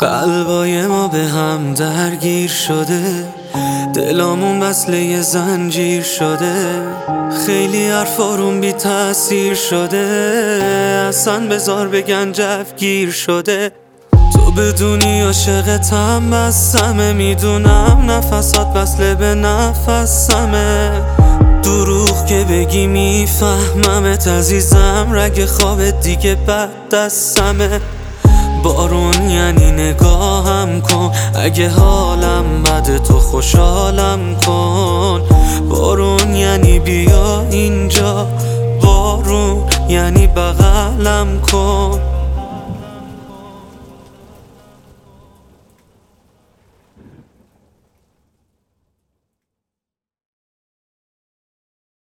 قلبای ما به هم درگیر شده، دلامون وصله زنجیر شده. خیلی حرفارون بی تأثیر شده، اصلا بذار بگن جوگیر شده. تو بدونی عاشقتم بسمه، میدونم نفسات وصله به نفسمه. دروغ که بگی میفهممت عزیزم، رگ خوابت دیگه بد دستمه. بارون یعنی نگاهم کن، اگه حالم بده تو خوشحالم کن. بارون یعنی بیا اینجا، بارون یعنی بغلم کن.